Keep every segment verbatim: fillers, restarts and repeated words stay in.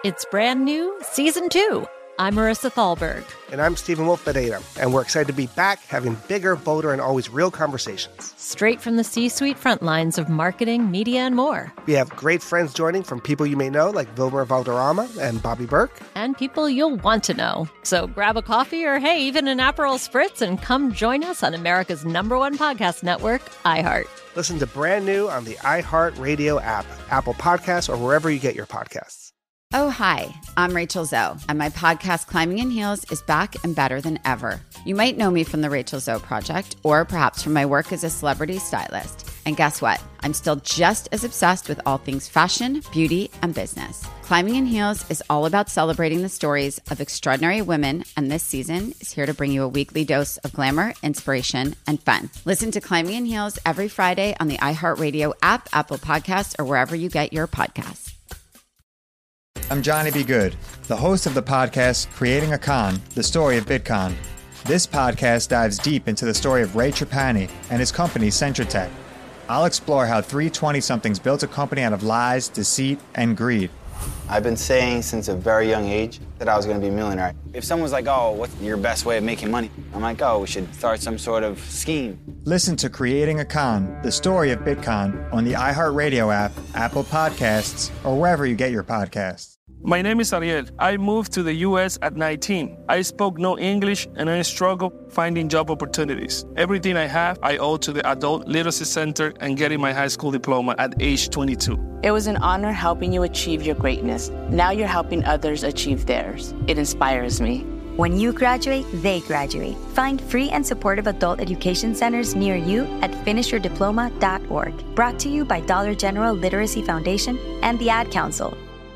It's brand new, Season two. I'm Marissa Thalberg. And I'm Stephen Wolf Bedeta, and we're excited to be back having bigger, bolder, and always real conversations. Straight from the C-suite front lines of marketing, media, and more. We have great friends joining from people you may know, like Wilmer Valderrama and Bobby Burke. And people you'll want to know. So grab a coffee or, hey, even an Aperol Spritz and come join us on America's number one podcast network, iHeart. Listen to Brand New on the iHeartRadio app, Apple Podcasts, or wherever you get your podcasts. Oh, hi, I'm Rachel Zoe, and my podcast, Climbing in Heels, is back and better than ever. You might know me from the Rachel Zoe Project, or perhaps from my work as a celebrity stylist. And guess what? I'm still just as obsessed with all things fashion, beauty, and business. Climbing in Heels is all about celebrating the stories of extraordinary women, and this season is here to bring you a weekly dose of glamour, inspiration, and fun. Listen to Climbing in Heels every Friday on the iHeartRadio app, Apple Podcasts, or wherever you get your podcasts. I'm Johnny B. Good, the host of the podcast Creating a Con, the story of Bitcoin. This podcast dives deep into the story of Ray Trapani and his company, Centratech. I'll explore how three twenty-somethings built a company out of lies, deceit, and greed. I've been saying since a very young age that I was going to be a millionaire. If someone's like, oh, what's your best way of making money? I'm like, oh, we should start some sort of scheme. Listen to Creating a Con, the story of Bitcoin on the iHeartRadio app, Apple Podcasts, or wherever you get your podcasts. My name is Ariel. I moved to the U S at nineteen. I spoke no English and I struggled finding job opportunities. Everything I have, I owe to the Adult Literacy Center and getting my high school diploma at age twenty-two. It was an honor helping you achieve your greatness. Now you're helping others achieve theirs. It inspires me. When you graduate, they graduate. Find free and supportive adult education centers near you at finish your diploma dot org. Brought to you by Dollar General Literacy Foundation and the Ad Council.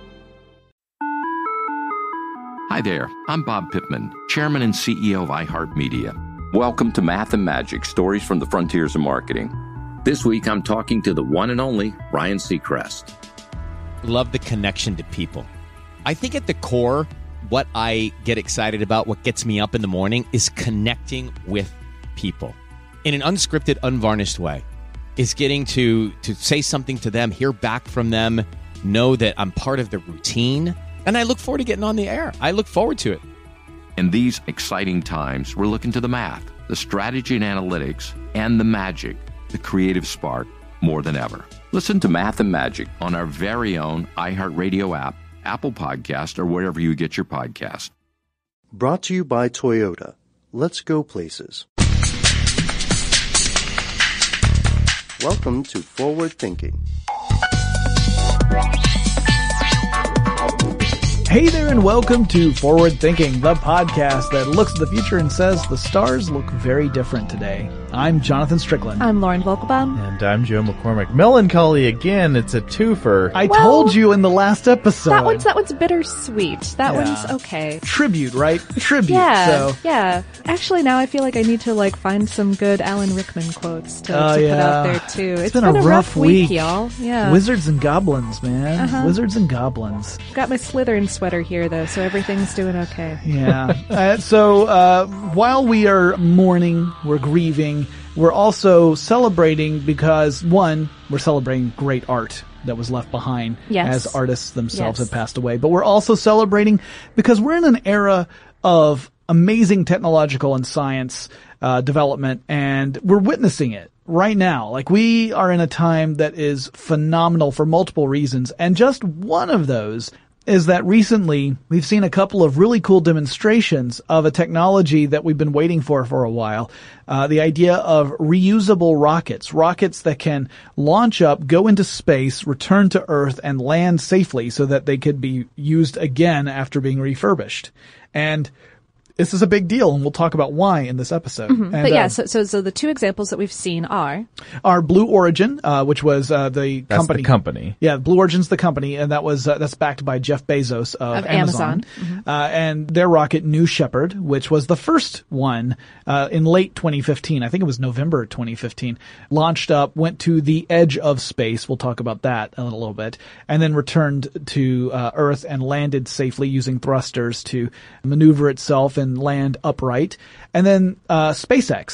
Hi there, I'm Bob Pittman, Chairman and C E O of iHeartMedia. Welcome to Math and Magic, Stories from the Frontiers of Marketing. This week I'm talking to the one and only Ryan Seacrest. Love the connection to people. I think at the core, what I get excited about, what gets me up in the morning, is connecting with people in an unscripted, unvarnished way. Is getting to, to say something to them, hear back from them, know that I'm part of the routine. And I look forward to getting on the air. I look forward to it. In these exciting times, we're looking to the math, the strategy and analytics, and the magic, the creative spark, more than ever. Listen to Math and Magic on our very own iHeartRadio app, Apple Podcast, or wherever you get your podcast. Brought to you by Toyota. Let's go places. Welcome to Forward Thinking. Hey there, and welcome to Forward Thinking, the podcast that looks at the future and says the stars look very different today. I'm Jonathan Strickland. I'm Lauren Volkelbaum. And I'm Joe McCormick. Melancholy again, it's a twofer. I well, told you in the last episode. That one's, that one's bittersweet. That yeah. one's okay. Tribute, right? Tribute. Yeah, so. yeah. Actually, now I feel like I need to like find some good Alan Rickman quotes to, uh, to yeah. put out there too. It's, it's been, been a, a rough, rough week, week, y'all. Yeah. Wizards and goblins, man. Uh-huh. Wizards and goblins. Got my Slytherin sweater here though, so everything's doing okay. Yeah. uh, so uh, while we are mourning, we're grieving, we're also celebrating because, one, we're celebrating great art that was left behind yes. as artists themselves yes. have passed away. But we're also celebrating because we're in an era of amazing technological and science uh, development, and we're witnessing it right now. Like, we are in a time that is phenomenal for multiple reasons, and just one of those is that recently we've seen a couple of really cool demonstrations of a technology that we've been waiting for for a while. Uh, the idea of reusable rockets, rockets that can launch up, go into space, return to Earth, and land safely so that they could be used again after being refurbished. And this is a big deal, and we'll talk about why in this episode. Mm-hmm. And, but yeah, uh, so, so so the two examples that we've seen are are Blue Origin, uh, which was uh, the that's company. the company. Yeah, Blue Origin's the company, and that was uh, that's backed by Jeff Bezos of, of Amazon. Amazon. Mm-hmm. Uh, and their rocket, New Shepard, which was the first one uh, in late twenty fifteen. I think it was November twenty fifteen. Launched up, went to the edge of space. We'll talk about that in a little bit, and then returned to uh, Earth and landed safely using thrusters to maneuver itself and land upright. And then uh, SpaceX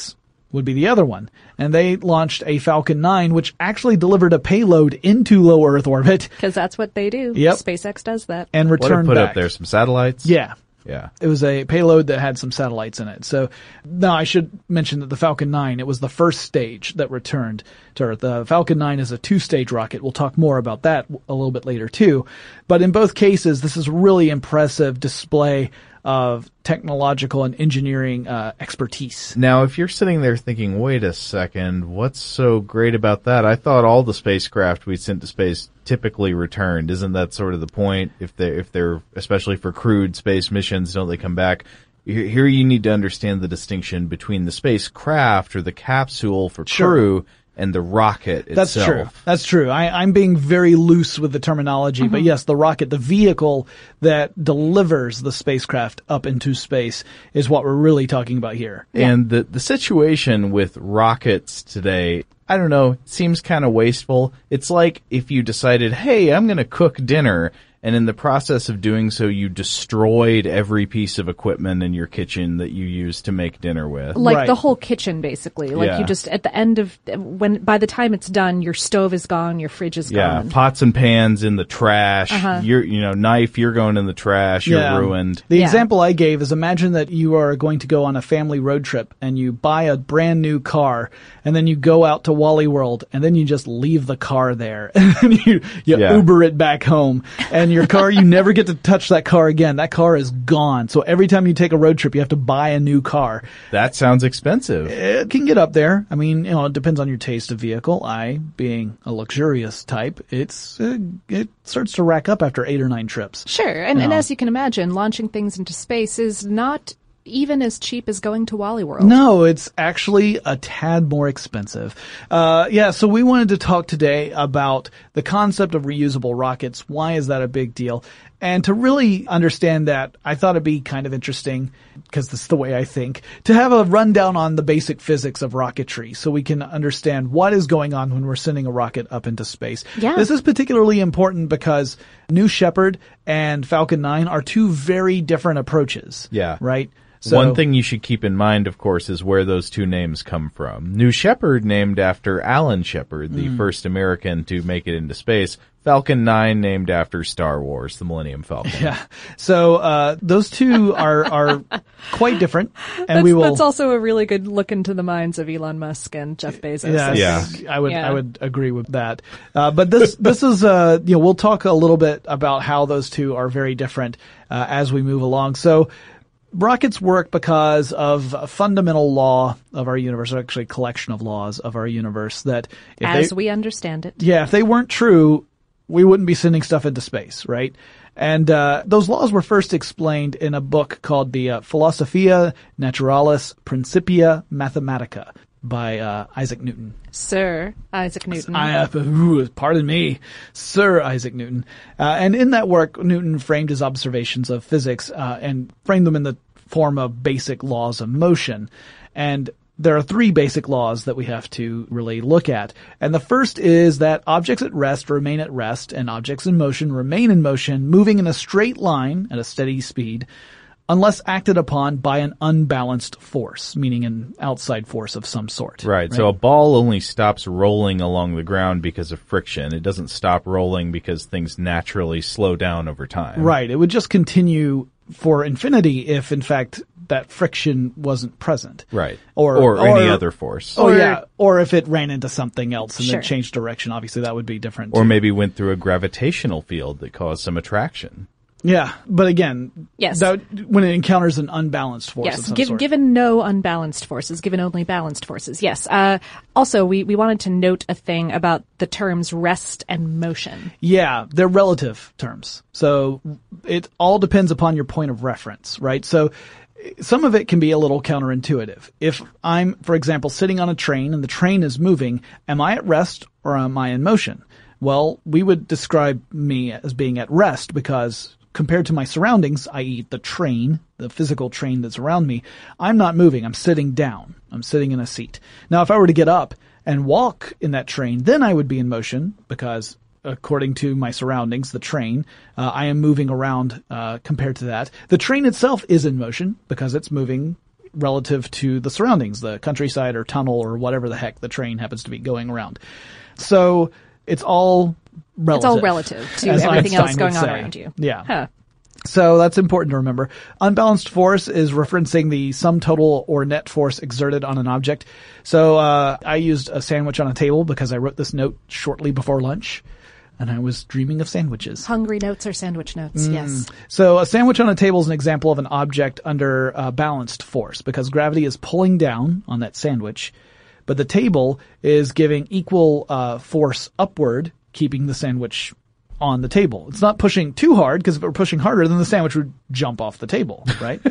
would be the other one. And they launched a Falcon nine, which actually delivered a payload into low Earth orbit. Because that's what they do. Yep. SpaceX does that. And returned what did put back. up there? Some satellites? Yeah. Yeah. It was a payload that had some satellites in it. So now I should mention that the Falcon nine, it was the first stage that returned to Earth. The Falcon nine is a two-stage rocket. We'll talk more about that a little bit later too. But in both cases, this is a really impressive display of technological and engineering uh, expertise. Now, if you're sitting there thinking, wait a second, what's so great about that? I thought all the spacecraft we sent to space typically returned. Isn't that sort of the point? If they're, if they're, especially for crewed space missions, don't they come back? Here you need to understand the distinction between the spacecraft or the capsule for Sure. crew and the rocket itself. That's true. That's true. I, I'm being very loose with the terminology, Mm-hmm. but yes, the rocket, the vehicle that delivers the spacecraft up into space is what we're really talking about here. And the, the situation with rockets today, I don't know, it seems kind of wasteful. It's like if you decided, hey, I'm going to cook dinner, and in the process of doing so, you destroyed every piece of equipment in your kitchen that you used to make dinner with. Like Right. the whole kitchen, basically. Like Yeah. you just, at the end of, when, by the time it's done, your stove is gone, your fridge is Yeah, gone. pots and pans in the trash. Uh-huh. You're, you know, knife, you're going in the trash. You're Yeah. ruined. The Yeah. example I gave is imagine that you are going to go on a family road trip and you buy a brand new car and then you go out to Wally World and then you just leave the car there and then you, you Yeah. Uber it back home and your car, you never get to touch that car again. That car is gone. So every time you take a road trip, you have to buy a new car. That sounds expensive. It can get up there. I mean, you know, it depends on your taste of vehicle. I, being a luxurious type, it's, uh, it starts to rack up after eight or nine trips. Sure. And, and No. as you can imagine, launching things into space is not even as cheap as going to Wally World. No, it's actually a tad more expensive. Uh, yeah, so we wanted to talk today about the concept of reusable rockets. Why is that a big deal? And to really understand that, I thought it'd be kind of interesting, because this is the way I think, to have a rundown on the basic physics of rocketry so we can understand what is going on when we're sending a rocket up into space. Yeah. This is particularly important because New Shepard and Falcon nine are two very different approaches. Yeah. Right? So, One thing you should keep in mind, of course, is where those two names come from. New Shepard, named after Alan Shepard, the Mm. first American to make it into space. Falcon nine, named after Star Wars, the Millennium Falcon. Yeah. So uh those two are are quite different, and That's, we will. that's also a really good look into the minds of Elon Musk and Jeff Bezos. Yeah, Yeah. I would Yeah. I would agree with that. Uh, but this this is uh you know we'll talk a little bit about how those two are very different uh, as we move along. So. Rockets work because of a fundamental law of our universe, or actually a collection of laws of our universe that if As they, we understand it. yeah, if they weren't true, we wouldn't be sending stuff into space, right? And uh, those laws were first explained in a book called the uh, Philosophia Naturalis Principia Mathematica by uh, Isaac Newton. Sir Isaac Newton. I, uh, ooh, pardon me, Sir Isaac Newton. Uh, and in that work, Newton framed his observations of physics uh, and framed them in the form of basic laws of motion. And there are three basic laws that we have to really look at. And the first is that objects at rest remain at rest, and objects in motion remain in motion, moving in a straight line at a steady speed, unless acted upon by an unbalanced force, meaning an outside force of some sort. Right. So a ball only stops rolling along the ground because of friction. It doesn't stop rolling because things naturally slow down over time. Right. It would just continue for infinity if, in fact, that friction wasn't present. Right. Or, or, any other force. Oh, yeah. Or if it ran into something else and Sure. then changed direction, obviously that would be different. Or too. maybe went through a gravitational field that caused some attraction. Yeah. But again, Yes. that, when it encounters an unbalanced force of Yes, some give, sort. given no unbalanced forces, given only balanced forces. Yes. Uh, also, we, we wanted to note a thing about the terms rest and motion. Yeah, they're relative terms. So it all depends upon your point of reference, right? So some of it can be a little counterintuitive. If I'm, for example, sitting on a train and the train is moving, am I at rest or am I in motion? Well, we would describe me as being at rest because compared to my surroundings, that is the train, the physical train that's around me, I'm not moving. I'm sitting down. I'm sitting in a seat. Now, if I were to get up and walk in that train, then I would be in motion because according to my surroundings, the train, uh, I am moving around uh, compared to that. The train itself is in motion because it's moving relative to the surroundings, the countryside or tunnel or whatever the heck the train happens to be going around. So it's all relative. It's all relative to as everything Einstein else going would on say. around you. Yeah. Huh. So that's important to remember. Unbalanced force is referencing the sum total or net force exerted on an object. So uh I used a sandwich on a table because I wrote this note shortly before lunch, and I was dreaming of sandwiches. Hungry notes or sandwich notes, Mm. yes. So a sandwich on a table is an example of an object under uh, balanced force because gravity is pulling down on that sandwich, but the table is giving equal uh force upward, keeping the sandwich on the table. It's not pushing too hard, because if it were pushing harder, then the sandwich would jump off the table, right?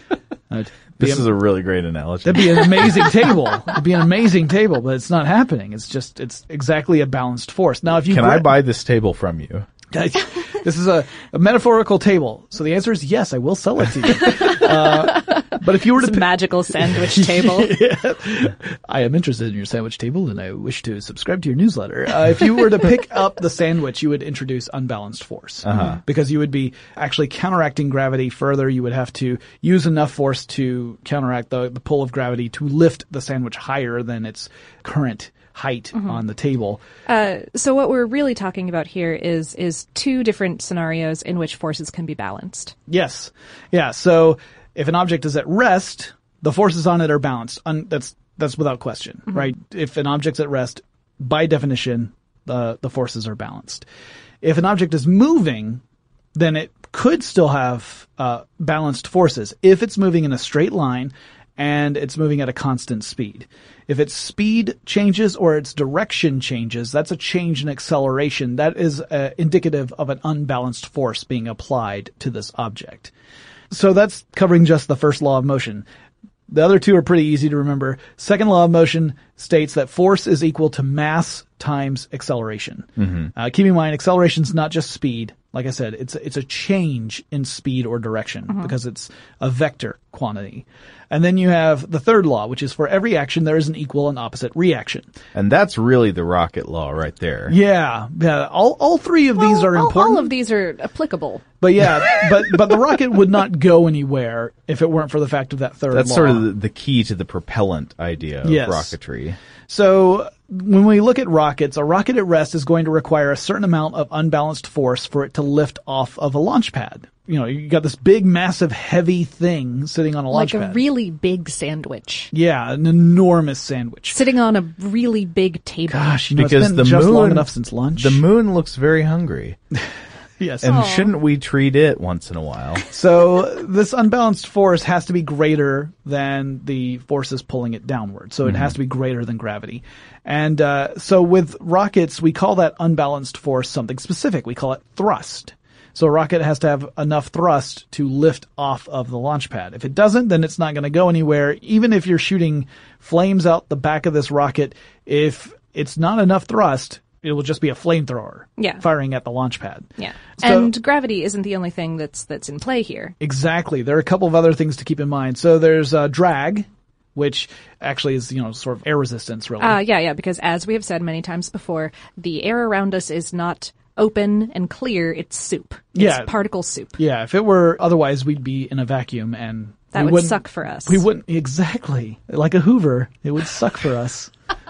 uh, This is a really great analogy. That'd be an amazing table. It'd be an amazing table, but it's not happening. It's just, it's exactly a balanced force. Now, if you Can gra- I buy this table from you? This is a, a metaphorical table. So the answer is yes, I will sell it to you. Uh, but if you were It's to a pi- magical sandwich table. Yeah. I am interested in your sandwich table and I wish to subscribe to your newsletter. Uh, if you were to pick up the sandwich, you would introduce unbalanced force. Uh-huh. Because you would be actually counteracting gravity further. You would have to use enough force to counteract the, the pull of gravity to lift the sandwich higher than its current height Mhm. on the table. Uh, so what we're really talking about here is is two different scenarios in which forces can be balanced. Yes. Yeah. So if an object is at rest, the forces on it are balanced. Un- that's that's without question, Mhm. right? If an object's at rest, by definition, the the forces are balanced. If an object is moving, then it could still have uh, balanced forces if it's moving in a straight line and it's moving at a constant speed. If its speed changes or its direction changes, that's a change in acceleration. That is uh, indicative of an unbalanced force being applied to this object. So that's covering just the first law of motion. The other two are pretty easy to remember. Second law of motion states that force is equal to mass times acceleration. Mm-hmm. Uh, keep in mind, acceleration is not just speed. Like I said, it's it's a change in speed or direction Mhm. because it's a vector quantity. And then you have the third law, which is for every action there is an equal and opposite reaction. And that's really the rocket law right there. Yeah, yeah. All all three of these are all, important. all of these are applicable. But yeah, but but the rocket would not go anywhere if it weren't for the fact of that third That's law. sort of the, the key to the propellant idea of Yes. rocketry. So when we look at rockets, a rocket at rest is going to require a certain amount of unbalanced force for it to lift off of a launch pad. You know, you got this big, massive, heavy thing sitting on a launch Like a pad. really big sandwich. Yeah, an enormous sandwich. Sitting on a really big table. Gosh, you know, Because it's been the just moon, long enough since lunch. The moon looks very hungry. Yes. And Aw. shouldn't we treat it once in a while? So this unbalanced force has to be greater than the forces pulling it downward. So it Mhm. has to be greater than gravity. And uh, so with rockets, we call that unbalanced force something specific. We call it thrust. So a rocket has to have enough thrust to lift off of the launch pad. If it doesn't, then it's not going to go anywhere. Even if you're shooting flames out the back of this rocket, if it's not enough thrust, it will just be a flamethrower Yeah. firing at the launch pad. Yeah. So- And gravity isn't the only thing that's that's in play here. Exactly. There are a couple of other things to keep in mind. So there's uh, drag, which actually is, you know, sort of air resistance, really. Uh, yeah, yeah, because as we have said many times before, the air around us is not open and clear, it's soup. It's Yeah. particle soup. Yeah, if it were otherwise, we'd be in a vacuum, and That we would wouldn't- suck for us. We wouldn't exactly like a Hoover. It would suck for us.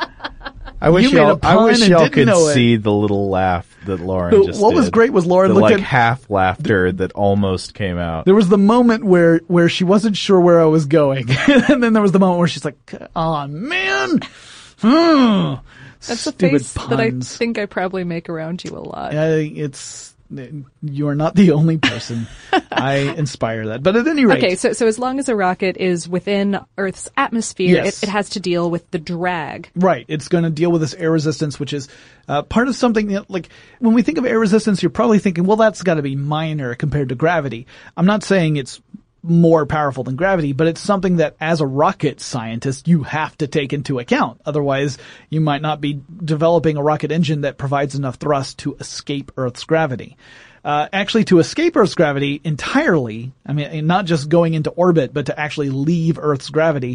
I wish You made y'all, a I pun wish and y'all didn't could know it. see the little laugh that Lauren The- just what was did. great was Lauren the, looked like at- half laughter that almost came out. There was the moment where where she wasn't sure where I was going, and then there was the moment where she's like, "Oh man, hmm, That's a stupid face that I puns." think I probably make around you a lot. Uh, it's you are not the only person. I inspire that, but at any rate, Okay, so so as long as a rocket is within Earth's atmosphere, Yes. it, it has to deal with the drag. right, it's going to deal with this air resistance, which is uh, part of something that, like, when we think of air resistance, you're probably thinking, well, that's got to be minor compared to gravity. I'm not saying it's more powerful than gravity, but it's something that as a rocket scientist, you have to take into account. Otherwise, you might not be developing a rocket engine that provides enough thrust to escape Earth's gravity. Uh, actually, to escape Earth's gravity entirely, I mean, not just going into orbit, but to actually leave Earth's gravity,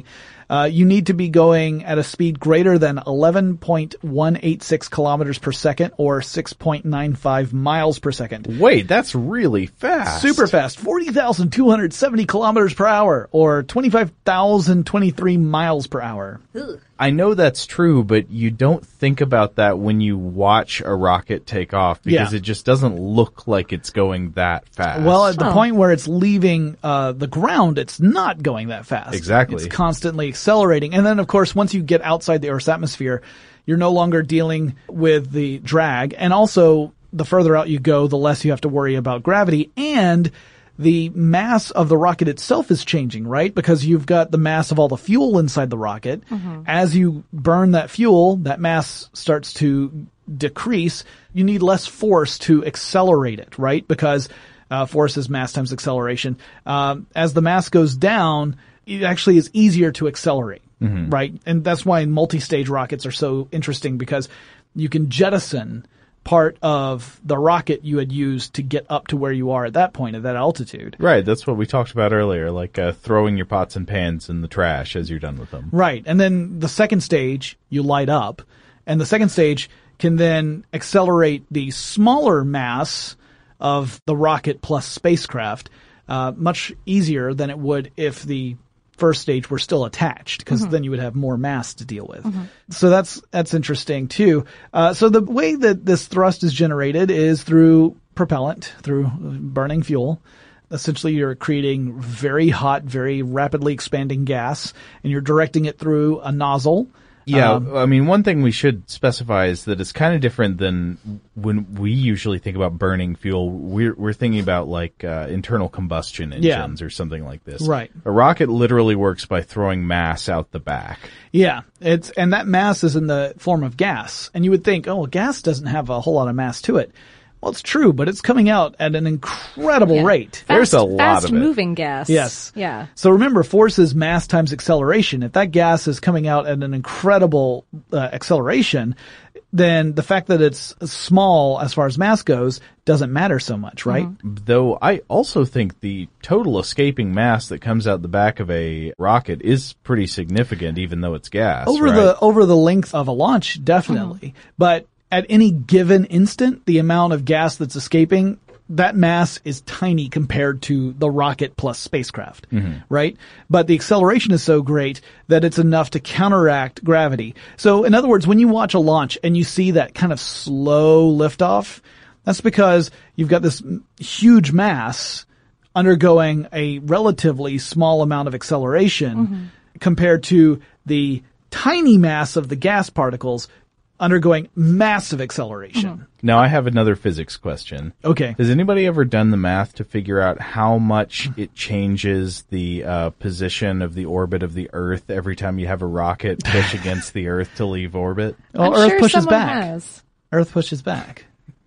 Uh, you need to be going at a speed greater than eleven point one eight six kilometers per second or six point nine five miles per second. Wait, that's really fast. Super fast. forty thousand two hundred seventy kilometers per hour or twenty-five thousand twenty-three miles per hour. Ugh. I know that's true, but you don't think about that when you watch a rocket take off because Yeah. it just doesn't look like it's going that fast. Well, at the Oh. point where it's leaving uh, the ground, it's not going that fast. Exactly. It's constantly accelerating. And then, of course, once you get outside the Earth's atmosphere, you're no longer dealing with the drag. And also, the further out you go, the less you have to worry about gravity. And the mass of the rocket itself is changing, right? Because you've got the mass of all the fuel inside the rocket. Mm-hmm. As you burn that fuel, that mass starts to decrease. You need less force to accelerate it, right? Because uh, force is mass times acceleration. Um, as the mass goes down, it actually is easier to accelerate, Mhm. right? And that's why multi-stage rockets are so interesting because you can jettison part of the rocket you had used to get up to where you are at that point, at that altitude. Right, that's what we talked about earlier, like uh, throwing your pots and pans in the trash as you're done with them. Right. And then the second stage, you light up. And the second stage can then accelerate the smaller mass of the rocket plus spacecraft uh, much easier than it would if the first stage were still attached, because Mhm. then you would have more mass to deal with. Mhm. So that's that's interesting too. Uh, so the way that this thrust is generated is through propellant, through burning fuel. Essentially, you're creating very hot, very rapidly expanding gas, and you're directing it through a nozzle. Yeah, Um, I mean, one thing we should specify is that it's kind of different than when we usually think about burning fuel. We're we're thinking about like uh, internal combustion Yeah. engines or something like this. Right. A rocket literally works by throwing mass out the back. Yeah, it's and that mass is in the form of gas, and you would think, oh, well, gas doesn't have a whole lot of mass to it. Well, it's true, but it's coming out at an incredible Yeah. rate. Fast, fast moving gas. Yes. Yeah. So remember, force is mass times acceleration. If that gas is coming out at an incredible uh, acceleration, then the fact that it's small as far as mass goes doesn't matter so much, right? Though I also think the total escaping mass that comes out the back of a rocket is pretty significant, even though it's gas. Over right? the over the length of a launch, definitely. But at any given instant, the amount of gas that's escaping, that mass is tiny compared to the rocket plus spacecraft, Mhm. right? But the acceleration is so great that it's enough to counteract gravity. So in other words, when you watch a launch and you see that kind of slow liftoff, that's because you've got this huge mass undergoing a relatively small amount of acceleration Mhm. compared to the tiny mass of the gas particles undergoing massive acceleration. Now I have another physics question. Okay. Has anybody ever done the math to figure out how much it changes the uh, position of the orbit of the Earth every time you have a rocket push against the Earth to leave orbit? Well, I'm Earth sure pushes someone back. has. Earth pushes back.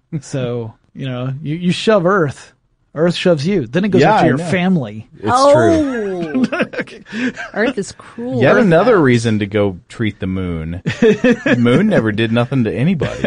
So, you know, you, you shove Earth. Earth shoves you. Then it goes Yeah, after I your know. family. It's true. Earth is cruel. Yet Earth another bound. reason to go treat the moon. The moon never did nothing to anybody.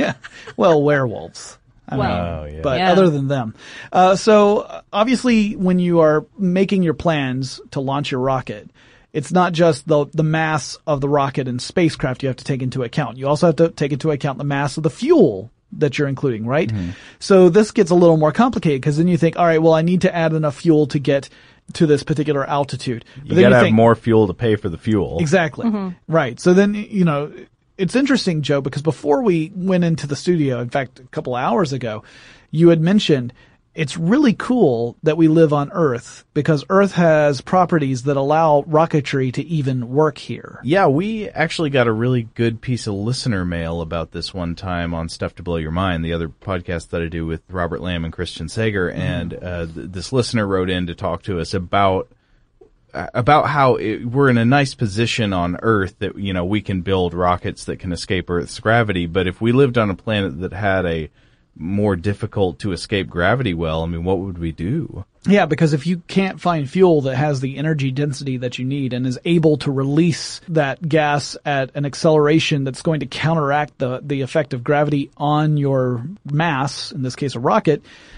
Well, werewolves. I Well, mean, Oh, yeah. but Yeah. other than them. Uh, so uh, obviously when you are making your plans to launch your rocket, it's not just the, the mass of the rocket and spacecraft you have to take into account. You also have to take into account the mass of the fuel that you're including, right? Mm-hmm. So this gets a little more complicated because then you think, all right, well, I need to add enough fuel to get to this particular altitude. But You then gotta have think, more fuel to pay for the fuel. Exactly. Right. So then, you know, it's interesting, Joe, because before we went into the studio, in fact, a couple of hours ago, you had mentioned it's really cool that we live on Earth because Earth has properties that allow rocketry to even work here. Yeah, we actually got a really good piece of listener mail about this one time on Stuff to Blow Your Mind, the other podcast that I do with Robert Lamb and Christian Sager. And uh, th- this listener wrote in to talk to us about uh, about how it, we're in a nice position on Earth that, you know, we can build rockets that can escape Earth's gravity. But if we lived on a planet that had a more difficult to escape gravity well, I mean, what would we do? Yeah, because if you can't find fuel that has the energy density that you need and is able to release that gas at an acceleration that's going to counteract the, the effect of gravity on your mass, in this case a rocket,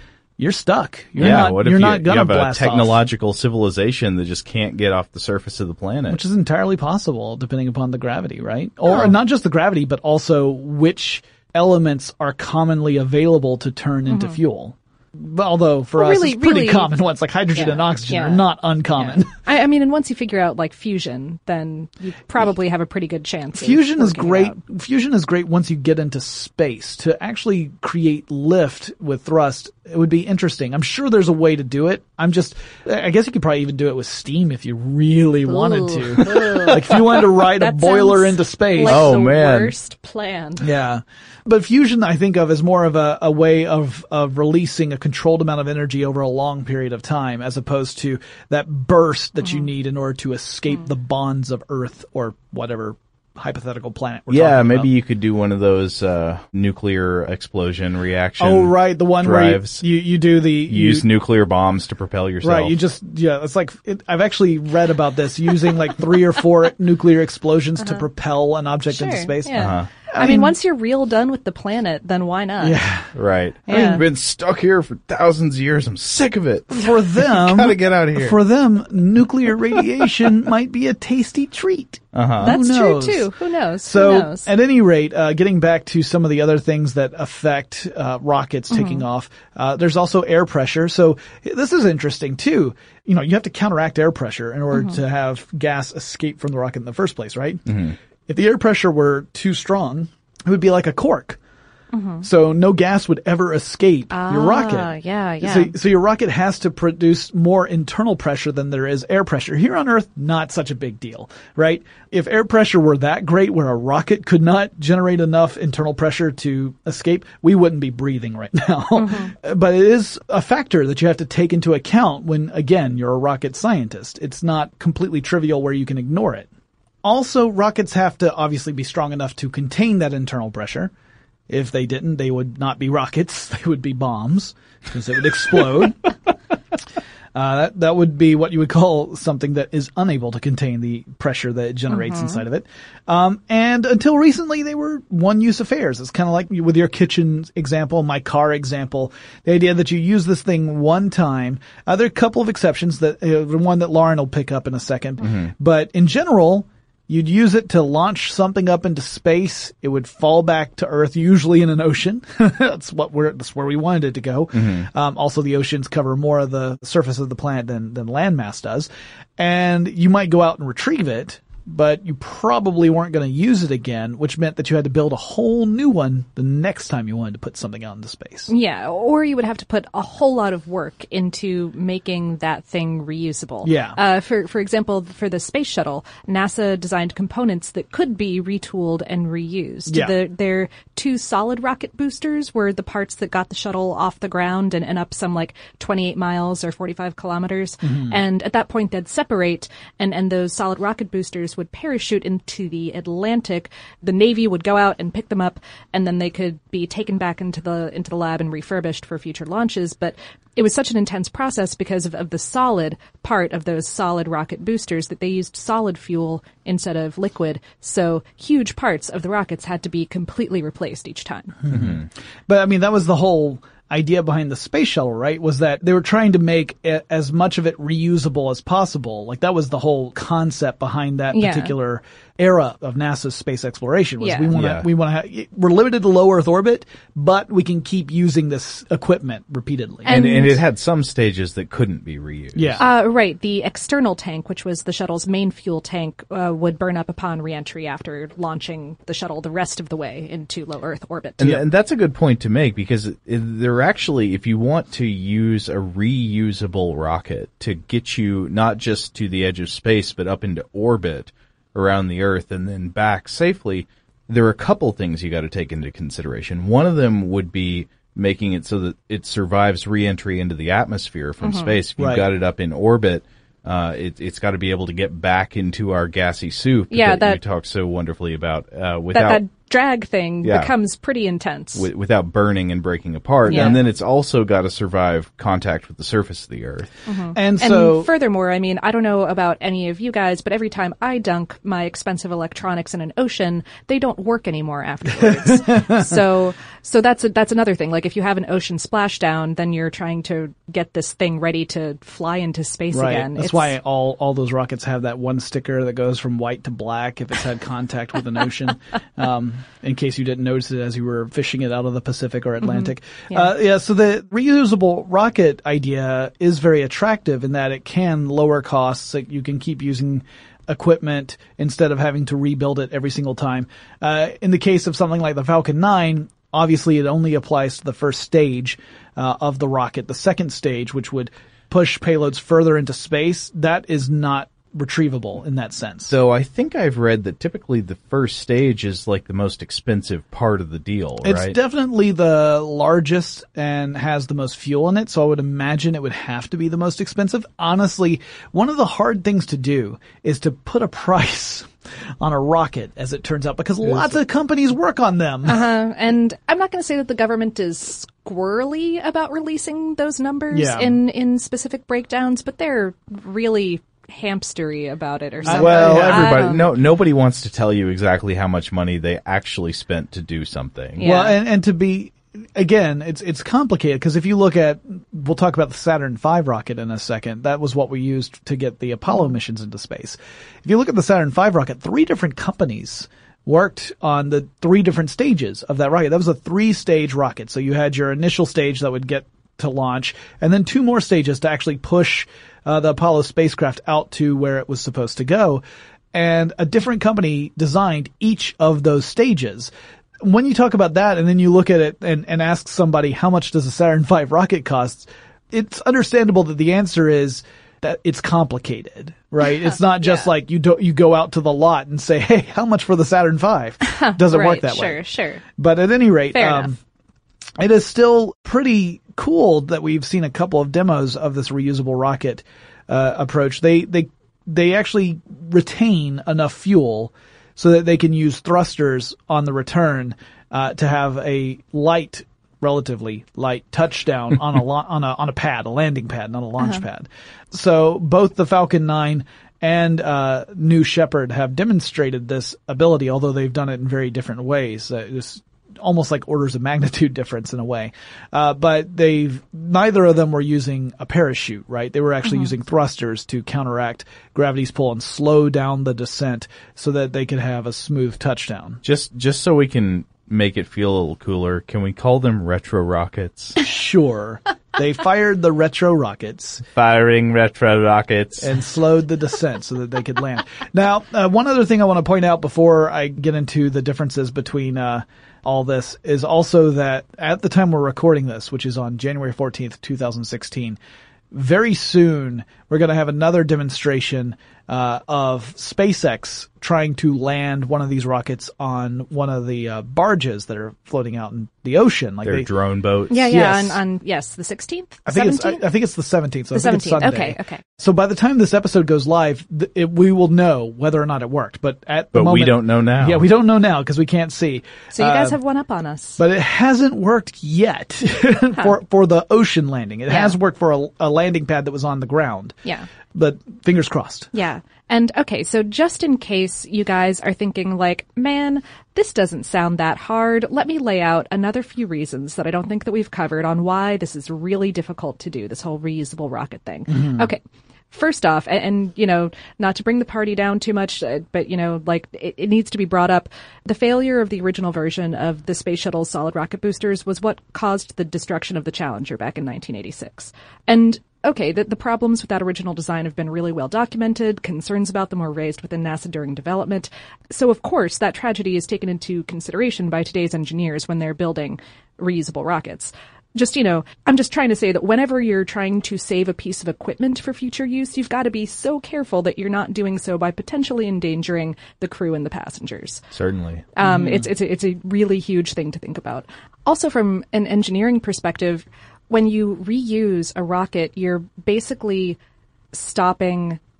you're stuck. You're yeah, not, what you're if you, not gonna you have blast a off. technological civilization that just can't get off the surface of the planet? Which is entirely possible, depending upon the gravity, right? Or Oh. not just the gravity, but also which elements are commonly available to turn into Mhm. fuel. But although for Well, us, really- it's pretty really- common ones like hydrogen Yeah, and oxygen yeah. are not uncommon. I, I mean, and once you figure out like fusion, then you probably have a pretty good chance. of Fusion is working it great. out. Fusion is great once you get into space. To actually create lift with thrust, it would be interesting. I'm sure there's a way to do it. I'm just, I guess you could probably even do it with steam if you really wanted Ooh. to. Like if you wanted to ride a That boiler sounds into space. Like Oh, the man. worst plan. Yeah. But fusion, I think of as more of a, a way of, of releasing a controlled amount of energy over a long period of time, as opposed to that burst that you need in order to escape the bonds of Earth or whatever hypothetical planet we're yeah, talking maybe about. you could do one of those uh, nuclear explosion reaction. Oh, right. The one drives. where you, you, you do the... You use nuclear bombs to propel yourself. Right, you just, yeah, it's like, it, I've actually read about this, using like three or four nuclear explosions to propel an object into Sure, space. yeah. Uh-huh. I, mean, once you're real done with the planet, then why not? Yeah. Right. Yeah. I've been stuck here for thousands of years. I'm sick of it. For them, Gotta get out of here. For them, nuclear radiation might be a tasty treat. Uh-huh. That's Who true knows? too. Who knows? So, Who knows? at any rate, uh, getting back to some of the other things that affect uh, rockets taking Mhm. off, uh, there's also air pressure. So this is interesting too. You know, you have to counteract air pressure in order Mhm. to have gas escape from the rocket in the first place, right? Mhm. If the air pressure were too strong, it would be like a cork. Mhm. So no gas would ever escape Ah, your rocket. yeah, yeah. So, so your rocket has to produce more internal pressure than there is air pressure. Here on Earth, not such a big deal, right? If air pressure were that great where a rocket could not generate enough internal pressure to escape, we wouldn't be breathing right now. Mm-hmm. But it is a factor that you have to take into account when, again, you're a rocket scientist. It's not completely trivial where you can ignore it. Also, rockets have to obviously be strong enough to contain that internal pressure. If they didn't, they would not be rockets. They would be bombs because they would explode. uh, that, that would be what you would call something that is unable to contain the pressure that it generates Mhm. inside of it. Um, and until recently, they were one-use affairs. It's kind of like with your kitchen example, my car example, the idea that you use this thing one time. Uh, there are a couple of exceptions that, uh, the one that Lauren will pick up in a second. Mhm. But in general, you'd use it to launch something up into space. It would fall back to Earth, usually in an ocean. That's what we're, that's where we wanted it to go. Mhm. Um, also the oceans cover more of the surface of the planet than, than landmass does. And you might go out and retrieve it, but you probably weren't going to use it again, which meant that you had to build a whole new one the next time you wanted to put something out into space. Yeah, or you would have to put a whole lot of work into making that thing reusable. Yeah. Uh, for for example, for the space shuttle, NASA designed components that could be retooled and reused. Yeah. The, their two solid rocket boosters were the parts that got the shuttle off the ground and, and up some like twenty-eight miles or forty-five kilometers. Mhm. And at that point, they'd separate, and, and those solid rocket boosters would parachute into the Atlantic. The Navy would go out and pick them up, and then they could be taken back into the into the lab and refurbished for future launches. But it was such an intense process because of, of the solid part of those solid rocket boosters that they used solid fuel instead of liquid. So huge parts of the rockets had to be completely replaced each time. Mm-hmm. But I mean, that was the whole idea behind the space shuttle, right? Was that they were trying to make a, as much of it reusable as possible. Like that was the whole concept behind that Yeah. particular era of NASA's space exploration. Was Yeah. we want to Yeah. we want to we're limited to low Earth orbit, but we can keep using this equipment repeatedly. And, and it had some stages that couldn't be reused. Yeah. Uh, right. The external tank, which was the shuttle's main fuel tank, uh, would burn up upon reentry after launching the shuttle the rest of the way into low Earth orbit. And, and that's a good point to make because it, they're actually, if you want to use a reusable rocket to get you not just to the edge of space, but up into orbit around the Earth and then back safely, there are a couple things you got to take into consideration. One of them would be making it so that it survives re-entry into the atmosphere from Mhm. space. If you've Right. got it up in orbit, uh, it, it's got to be able to get back into our gassy soup Yeah, that, that- you talk so wonderfully about uh, That, without... that drag thing Yeah. becomes pretty intense. w- without burning and breaking apart. Yeah. And then it's also got to survive contact with the surface of the Earth. Mhm. And so, furthermore, I mean, I don't know about any of you guys, but every time I dunk my expensive electronics in an ocean, they don't work anymore afterwards. so, so that's a, that's another thing. Like if you have an ocean splashdown, then you're trying to get this thing ready to fly into space right. again. That's It's- why all, all those rockets have that one sticker that goes from white to black if it's had contact with an ocean. Um, in case you didn't notice it as you were fishing it out of the Pacific or Atlantic. Mm-hmm. Yeah. Uh, yeah, so the reusable rocket idea is very attractive in that it can lower costs. Like you can keep using equipment instead of having to rebuild it every single time. Uh, in the case of something like the Falcon nine, obviously it only applies to the first stage uh, of the rocket. The second stage, which would push payloads further into space, that is not retrievable in that sense. So I think I've read that typically the first stage is like the most expensive part of the deal, It's right? definitely the largest and has the most fuel in it, so I would imagine it would have to be the most expensive. Honestly, one of the hard things to do is to put a price on a rocket, as it turns out, because lots of companies work on them. Uh-huh. And I'm not going to say that the government is squirrely about releasing those numbers Yeah. in, in specific breakdowns, but they're really hamstery about it or something. Well, I everybody, don't- no, nobody wants to tell you exactly how much money they actually spent to do something. Yeah. Well, and, and to be, again, it's it's complicated because if you look at, we'll talk about the Saturn five rocket in a second. That was what we used to get the Apollo missions into space. If you look at the Saturn five rocket, three different companies worked on the three different stages of that rocket. That was a three-stage rocket. So you had your initial stage that would get to launch, and then two more stages to actually push uh, the Apollo spacecraft out to where it was supposed to go. And a different company designed each of those stages. When you talk about that and then you look at it and, and ask somebody how much does a Saturn five rocket cost, it's understandable that the answer is that it's complicated, right? It's not just Yeah. like you do, you go out to the lot and say, hey, how much for the Saturn five? Doesn't right, work that sure, way. Sure, But at any rate, Fair um, enough. it is still pretty cool that we've seen a couple of demos of this reusable rocket uh, approach. They they they actually retain enough fuel so that they can use thrusters on the return uh, to have a light, relatively light touchdown on a lo- on a on a pad, a landing pad, not a launch Uh-huh. pad. So both the Falcon nine and uh, New Shepard have demonstrated this ability, although they've done it in very different ways. Uh, it's almost like orders of magnitude difference in a way. Uh, but they've, neither of them were using a parachute, right? They were actually Mhm. using thrusters to counteract gravity's pull and slow down the descent so that they could have a smooth touchdown. Just, just so we can make it feel a little cooler, can we call them retro rockets? Sure. They fired the retro rockets. Firing retro rockets. And slowed the descent so that they could land. Now, uh, one other thing I want to point out before I get into the differences between uh, all this is also that at the time we're recording this, which is on January fourteenth, twenty sixteen, very soon we're going to have another demonstration uh, of SpaceX trying to land one of these rockets on one of the uh, barges that are floating out in the ocean. Like Their they, drone boats. Yeah, yeah, Yes. on, on yes, the sixteenth, I think seventeenth. it's I, I think it's the seventeenth. So The I think it's seventeenth, Sunday. okay, okay. So by the time this episode goes live, th- it, we will know whether or not it worked. But at the But we moment, don't know now. Yeah, we don't know now because we can't see. So you guys Uh, have one up on us. but it hasn't worked yet for for the ocean landing. It Yeah. has worked for a, a landing pad that was on the ground. Yeah. But fingers crossed. Yeah. And okay, so just in case you guys are thinking like, man, this doesn't sound that hard, let me lay out another few reasons that I don't think that we've covered on why this is really difficult to do, this whole reusable rocket thing. Mhm. Okay. First off, and, and, you know, not to bring the party down too much, uh, but, you know, like, it, it needs to be brought up. The failure of the original version of the Space Shuttle's solid rocket boosters was what caused the destruction of the Challenger back in nineteen eighty-six. And, okay, the, the problems with that original design have been really well documented. Concerns about them were raised within NASA during development. So, of course, that tragedy is taken into consideration by today's engineers when they're building reusable rockets. Just, you know, I'm just trying to say that whenever you're trying to save a piece of equipment for future use, you've got to be so careful that you're not doing so by potentially endangering the crew and the passengers. Certainly. Um, Mhm. it's, it's, a, it's a really huge thing to think about. Also, from an engineering perspective, when you reuse a rocket, you're basically stopping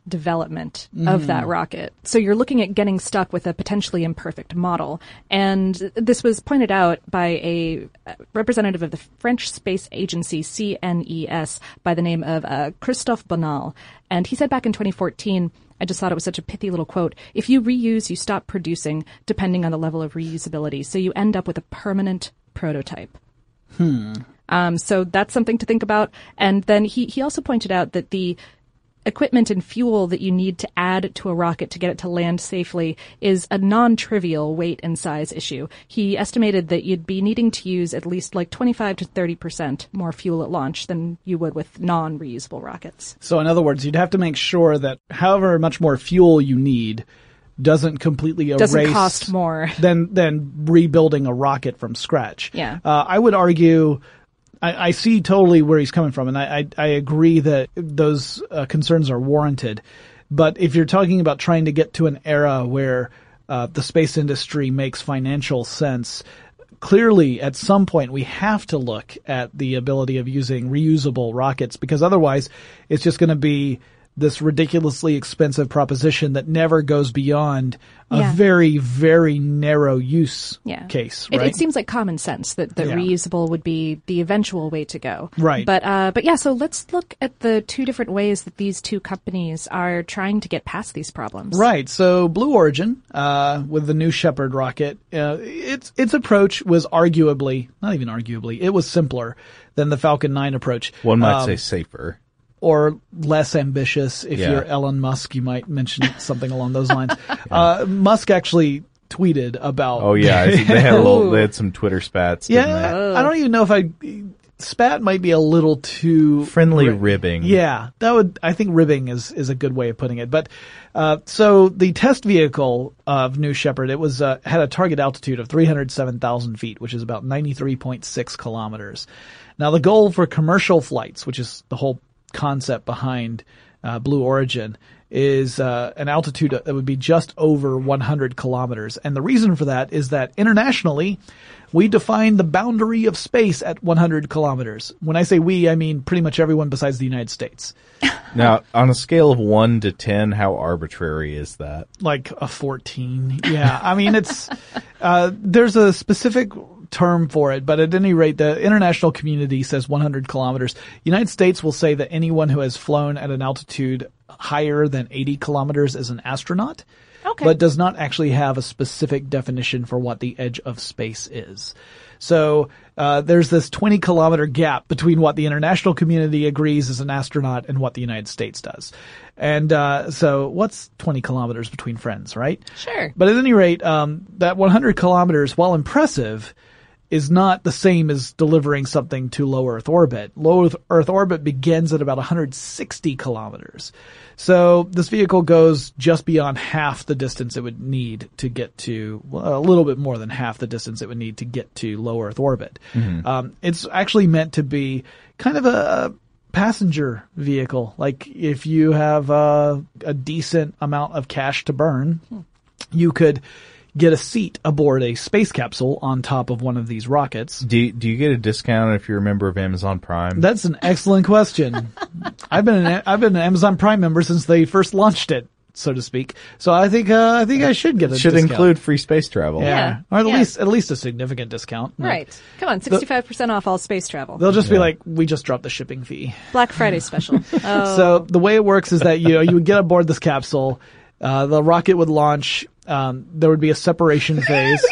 development Mm. of that rocket. So you're looking at getting stuck with a potentially imperfect model. And this was pointed out by a representative of the French space agency C N E S by the name of uh, Christophe Bonal. And he said back in twenty fourteen, I just thought it was such a pithy little quote, if you reuse, you stop producing, depending on the level of reusability. So you end up with a permanent prototype. Hmm. Um, so that's something to think about. And then he, he also pointed out that the equipment and fuel that you need to add to a rocket to get it to land safely is a non-trivial weight and size issue. He estimated that you'd be needing to use at least like twenty-five to thirty percent more fuel at launch than you would with non-reusable rockets. So in other words, you'd have to make sure that however much more fuel you need doesn't completely erase Doesn't cost more than than rebuilding a rocket from scratch. Yeah. Uh, I would argue I, I see totally where he's coming from, and I, I, I agree that those uh, concerns are warranted. But if you're talking about trying to get to an era where uh, the space industry makes financial sense, clearly at some point we have to look at the ability of using reusable rockets, because otherwise it's just going to be this ridiculously expensive proposition that never goes beyond a Yeah. very, very narrow use Yeah. case, It, right? it seems like common sense that, that Yeah. reusable would be the eventual way to go. Right. But, uh, but yeah, so let's look at the two different ways that these two companies are trying to get past these problems. Right. So Blue Origin, uh, with the New Shepard rocket, uh, its, its approach was arguably, not even arguably, it was simpler than the Falcon nine approach. One might Um, say safer. Or less ambitious. If Yeah. you're Elon Musk, you might mention something along those lines. Uh, Musk actually tweeted about. Oh yeah, I see they had a little, they had some Twitter spats. didn't Yeah, they? I don't even know if I spat might be a little too Friendly ri- ribbing. Yeah, that would I think ribbing is is a good way of putting it. But uh, so the test vehicle of New Shepard, it was uh, had a target altitude of three hundred seven thousand feet, which is about ninety-three point six kilometers. Now the goal for commercial flights, which is the whole concept behind uh, Blue Origin, is uh, an altitude that would be just over one hundred kilometers. And the reason for that is that internationally, we define the boundary of space at one hundred kilometers. When I say we, I mean pretty much everyone besides the United States. Now, on a scale of one to ten, how arbitrary is that? Like a fourteen. Yeah. I mean, it's, uh, there's a specific term for it, but at any rate, the international community says one hundred kilometers. United States will say that anyone who has flown at an altitude higher than eighty kilometers is an astronaut. Okay. But does not actually have a specific definition for what the edge of space is. So uh, there's this twenty kilometer gap between what the international community agrees is an astronaut and what the United States does. And uh, so what's twenty kilometers between friends, right? Sure. But at any rate, um, that one hundred kilometers, while impressive, is not the same as delivering something to low Earth orbit. Low Earth orbit begins at about one hundred sixty kilometers. So this vehicle goes just beyond half the distance it would need to get to, well, a little bit more than half the distance it would need to get to low Earth orbit. Mhm. Um, it's actually meant to be kind of a passenger vehicle. Like if you have uh, a decent amount of cash to burn, you could get a seat aboard a space capsule on top of one of these rockets. Do you, do you get a discount if you're a member of Amazon Prime? That's an excellent question. I've been an, I've been an Amazon Prime member since they first launched it, so to speak. So I think uh, I think I should get a should discount. include free space travel. Yeah, Yeah. or at Yeah. least at least a significant discount. Right. Come on, sixty-five percent off all space travel. They'll just be Yeah. like, we just dropped the shipping fee. Black Friday special. Oh. So the way it works is that you know you would get aboard this capsule, uh, the rocket would launch. Um, there would be a separation phase.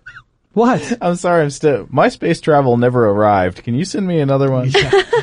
What? I'm sorry, I'm still, my space travel never arrived. Can you send me another one?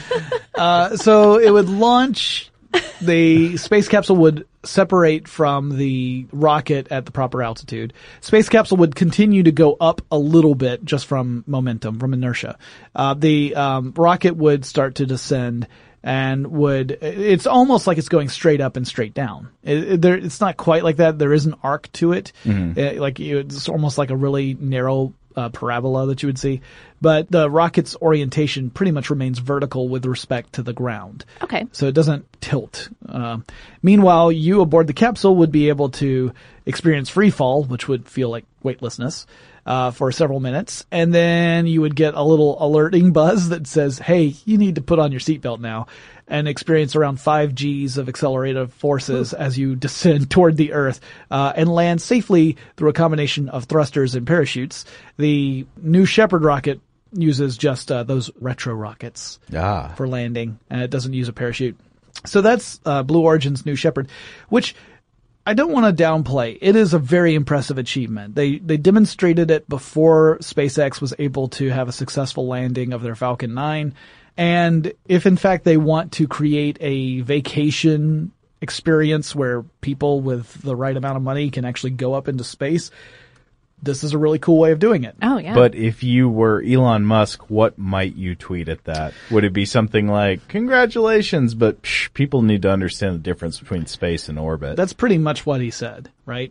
Uh, so it would launch, the space capsule would separate from the rocket at the proper altitude. Space capsule would continue to go up a little bit just from momentum, from inertia. Uh, the um, rocket would start to descend and would, it's almost like it's going straight up and straight down. It, it, there, it's not quite like that. There is an arc to it. Mhm. Uh, like you, it's almost like a really narrow uh, parabola that you would see. But the rocket's orientation pretty much remains vertical with respect to the ground. Okay. So it doesn't tilt. Uh, meanwhile, you aboard the capsule would be able to experience free fall, which would feel like weightlessness, uh, for several minutes. And then you would get a little alerting buzz that says, hey, you need to put on your seatbelt now. and experience around five G's of accelerative forces as you descend toward the Earth, uh, and land safely through a combination of thrusters and parachutes. The New Shepard rocket uses just uh, those retro rockets ah. for landing, and it doesn't use a parachute. So that's uh, Blue Origin's New Shepard, which I don't want to downplay. It is a very impressive achievement. They they demonstrated it before SpaceX was able to have a successful landing of their Falcon nine. And if in fact they want to create a vacation experience where people with the right amount of money can actually go up into space, this is a really cool way of doing it. Oh, yeah. But if you were Elon Musk, what might you tweet at that? Would it be something like, congratulations, but psh, people need to understand the difference between space and orbit? That's pretty much what he said, right?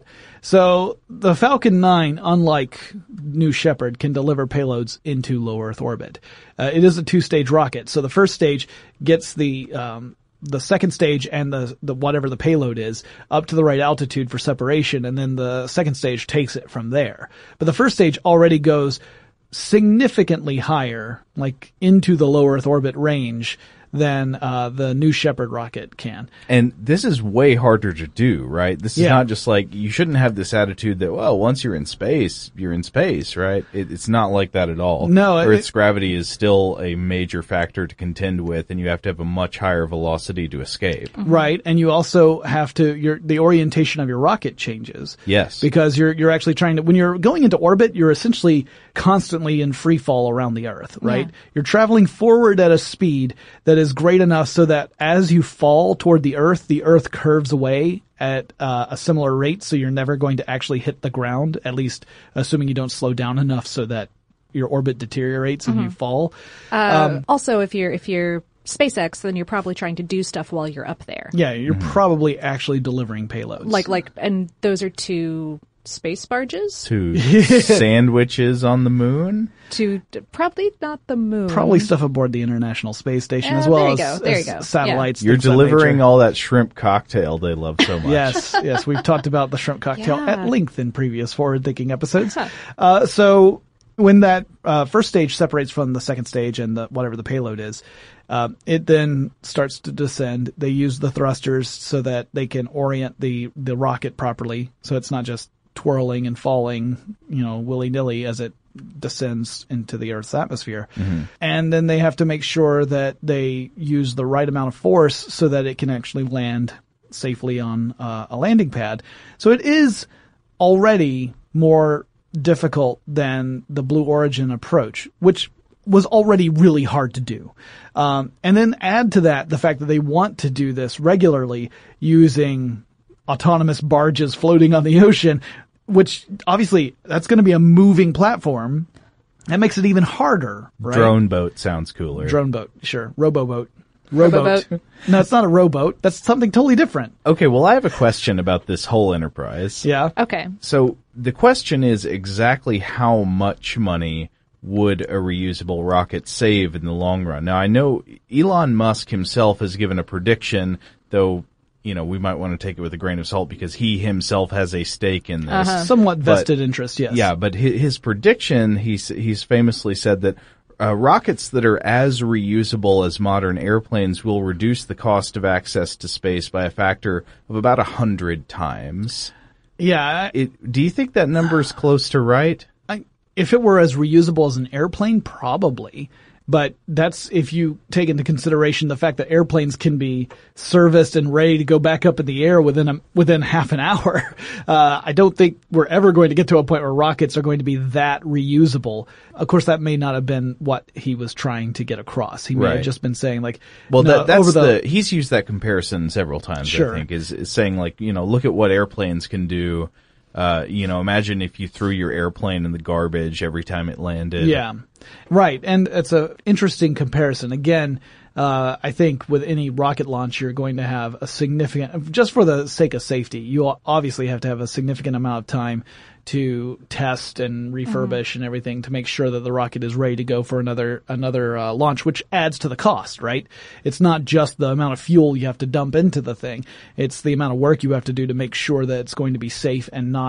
So the Falcon nine, unlike New Shepard, can deliver payloads into low Earth orbit. Uh, it is a two-stage rocket. So the first stage gets the um, the second stage and the, the whatever the payload is up to the right altitude for separation, and then the second stage takes it from there. But the first stage already goes significantly higher, like into the low Earth orbit range, than uh, the New Shepard rocket can. And this is way harder to do, right? This is Yeah. not just like, you shouldn't have this attitude that, well, once you're in space, you're in space, right? It, it's not like that at all. No, it- Earth's gravity is still a major factor to contend with, and you have to have a much higher velocity to escape. Right, and you also have to, your, the orientation of your rocket changes. Yes. Because you're, you're actually trying to, when you're going into orbit, you're essentially constantly in free fall around the Earth, right? Yeah. You're traveling forward at a speed that is great enough so that as you fall toward the Earth, the Earth curves away at uh, a similar rate, so you're never going to actually hit the ground, at least assuming you don't slow down enough so that your orbit deteriorates and you fall. Uh, Um, also, if you're if you're SpaceX, then you're probably trying to do stuff while you're up there. yeah, you're probably actually delivering payloads. Like like, and those are two space barges. Two sandwiches on the moon? To probably not the moon. Probably stuff aboard the International Space Station Uh, as well there you as, go, there as you go. satellites. You're things of that delivering nature. all that shrimp cocktail they love so much. Yes, yes. We've talked about the shrimp cocktail Yeah. at length in previous forward-thinking episodes. Uh, so when that uh, first stage separates from the second stage and the, whatever the payload is, uh, it then starts to descend. They use the thrusters so that they can orient the, the rocket properly, so it's not just twirling and falling, you know, willy-nilly as it descends into the Earth's atmosphere. Mm-hmm. And then they have to make sure that they use the right amount of force so that it can actually land safely on uh, a landing pad. So it is already more difficult than the Blue Origin approach, which was already really hard to do. Um, and then add to that the fact that they want to do this regularly using autonomous barges floating on the ocean, which obviously that's going to be a moving platform. That makes it even harder, right? Drone boat sounds cooler. Drone boat, sure. Roboboat. Rowboat. Roboboat. No, it's not a rowboat. That's something totally different. Okay, well, I have a question about this whole enterprise. Yeah. Okay. So the question is exactly how much money would a reusable rocket save in the long run? Now, I know Elon Musk himself has given a prediction, though, you know, we might want to take it with a grain of salt because he himself has a stake in this. Uh-huh. Somewhat But- vested interest, yes. Yeah, but his, his prediction, he's, he's famously said that uh, rockets that are as reusable as modern airplanes will reduce the cost of access to space by a factor of about a hundred times. Yeah. It, do you think that number is close to right? I, if it were as reusable as an airplane, probably. But that's if you take into consideration the fact that airplanes can be serviced and ready to go back up in the air within a, within half an hour. Uh, I don't think we're ever going to get to a point where rockets are going to be that reusable. Of course, that may not have been what he was trying to get across. He may Right. have just been saying like, Well, no, that, that's over the, the, he's used that comparison several times, Sure. I think, is, is saying like, you know, look at what airplanes can do. Uh, you know, imagine if you threw your airplane in the garbage every time it landed. Yeah, right. And it's a interesting comparison. Again, uh, I think with any rocket launch, you're going to have a significant, just for the sake of safety, you obviously have to have a significant amount of time to test and refurbish and everything to make sure that the rocket is ready to go for another another uh, launch, which adds to the cost, right? It's not just the amount of fuel you have to dump into the thing. It's the amount of work you have to do to make sure that it's going to be safe and not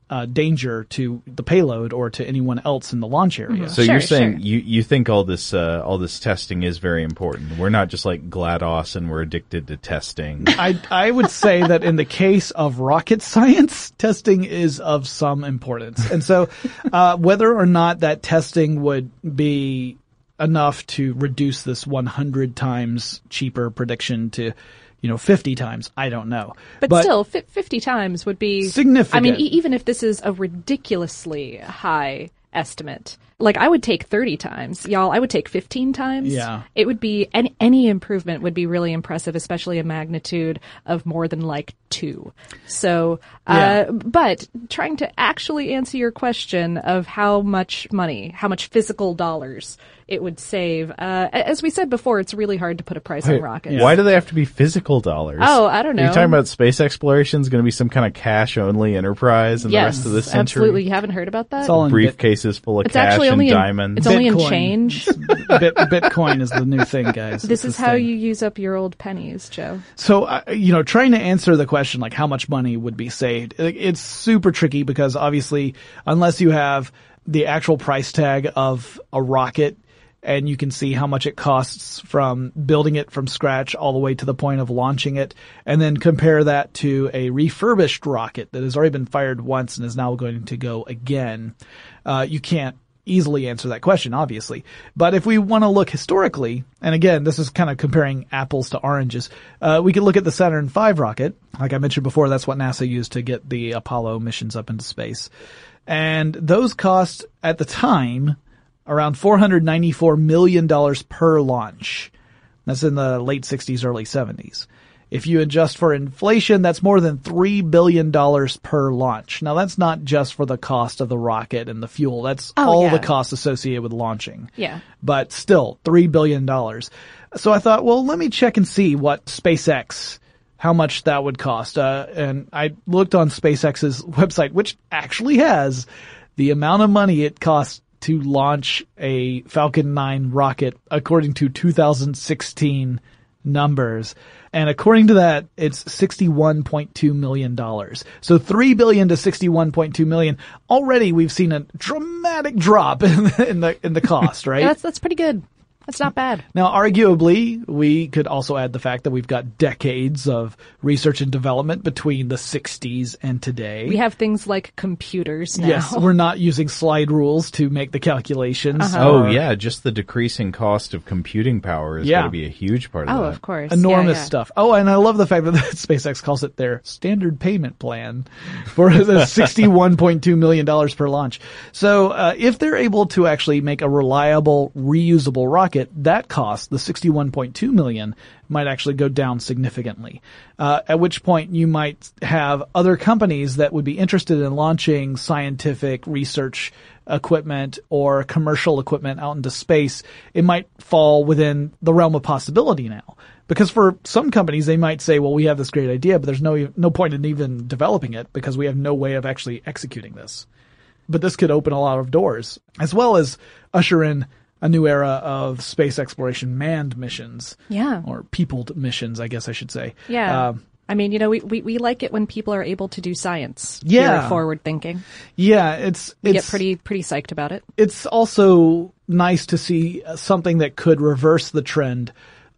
uh, danger to the payload or to anyone else in the launch area. Mm-hmm. So sure, you're saying sure. you, you think all this uh, all this testing is very important. We're not just like GLaDOS and we're addicted to testing. I I would say that in the case of rocket science, testing is of some importance. And so uh, whether or not that testing would be enough to reduce this one hundred times cheaper prediction to, you know, fifty times, I don't know. But, but still, fifty times would be significant. I mean, e- even if this is a ridiculously high estimate, like I would take thirty times, y'all. I would take fifteen times. Yeah, it would be any any improvement would be really impressive, especially a magnitude of more than like two. So, uh, yeah. But trying to actually answer your question of how much money, how much physical dollars it would save. Uh, as we said before, it's really hard to put a price Wait, on rockets. Why do they have to be physical dollars? Oh, I don't know. Are you talking about space exploration is going to be some kind of cash-only enterprise in yes, the rest of this century? Absolutely. You haven't heard about that? It's all in briefcases bit- full of it's cash actually and only diamonds. In, it's Bitcoin. only in change. Bit, Bitcoin is the new thing, guys. This it's is how thing. you use up your old pennies, Joe. So, uh, you know, trying to answer the question, like how much money would be saved, it's super tricky because obviously, unless you have the actual price tag of a rocket, and you can see how much it costs from building it from scratch all the way to the point of launching it, and then compare that to a refurbished rocket that has already been fired once and is now going to go again. Uh, you can't easily answer that question, obviously. But if we want to look historically, and again, this is kind of comparing apples to oranges, uh, we could look at the Saturn five rocket. Like I mentioned before, that's what NASA used to get the Apollo missions up into space. And those cost, at the time, around four hundred ninety-four million dollars per launch. That's in the late sixties, early seventies. If you adjust for inflation, that's more than three billion dollars per launch. Now, that's not just for the cost of the rocket and the fuel. That's oh, all yeah. the costs associated with launching. Yeah. But still, three billion dollars. So I thought, well, let me check and see what SpaceX, how much that would cost. Uh, and I looked on SpaceX's website, which actually has the amount of money it costs to launch a Falcon nine rocket according to two thousand sixteen numbers. And according to that, it's sixty-one point two million dollars. So three billion dollars to sixty-one point two million dollars. Already we've seen a dramatic drop in the, in the, in the cost, right? Yeah, that's, that's pretty good. That's not bad. Now, arguably, we could also add the fact that we've got decades of research and development between the sixties and today. We have things like computers now. Yes, we're not using slide rules to make the calculations. Uh-huh. Oh, yeah, just the decreasing cost of computing power is yeah. going to be a huge part of oh, that. Oh, of course. Enormous yeah, yeah. stuff. Oh, and I love the fact that SpaceX calls it their standard payment plan for the sixty-one point two million dollars per launch. So uh, if they're able to actually make a reliable, reusable rocket, that cost, the sixty-one point two million dollars, might actually go down significantly. Uh, at which point you might have other companies that would be interested in launching scientific research equipment or commercial equipment out into space. It might fall within the realm of possibility now. Because for some companies, they might say, well, we have this great idea, but there's no no point in even developing it because we have no way of actually executing this. But this could open a lot of doors, as well as usher in a new era of space exploration, manned missions. Yeah. Or peopled missions, I guess I should say. Yeah. Um, I mean, you know, we, we, we like it when people are able to do science. Yeah. Very forward thinking. Yeah, it's, We it's get pretty pretty psyched about it. It's also nice to see something that could reverse the trend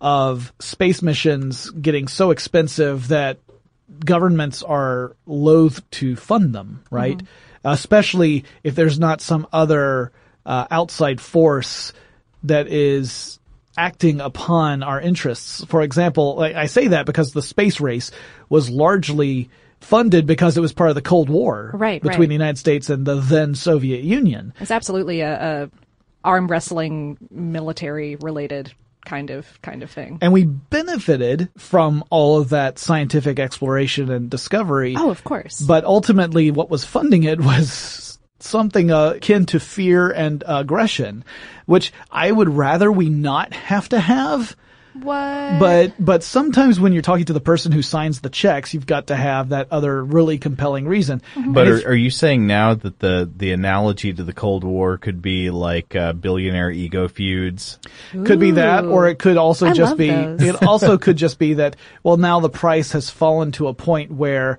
of space missions getting so expensive that governments are loath to fund them, right? Mm-hmm. Especially if there's not some other uh, outside force that is acting upon our interests. For example, like I say that because the space race was largely funded because it was part of the Cold War right, between right. the United States and the then Soviet Union. It's absolutely a, a arm wrestling, military related kind of kind of thing. And we benefited from all of that scientific exploration and discovery. Oh, of course. But ultimately what was funding it was something uh, akin to fear and aggression, which I would rather we not have to have. What? But but sometimes when you're talking to the person who signs the checks, you've got to have that other really compelling reason. Mm-hmm. But are, are you saying now that the, the analogy to the Cold War could be like uh, billionaire ego feuds? Could be that, or it could also I just love be, those. it also could just be that, well, now the price has fallen to a point where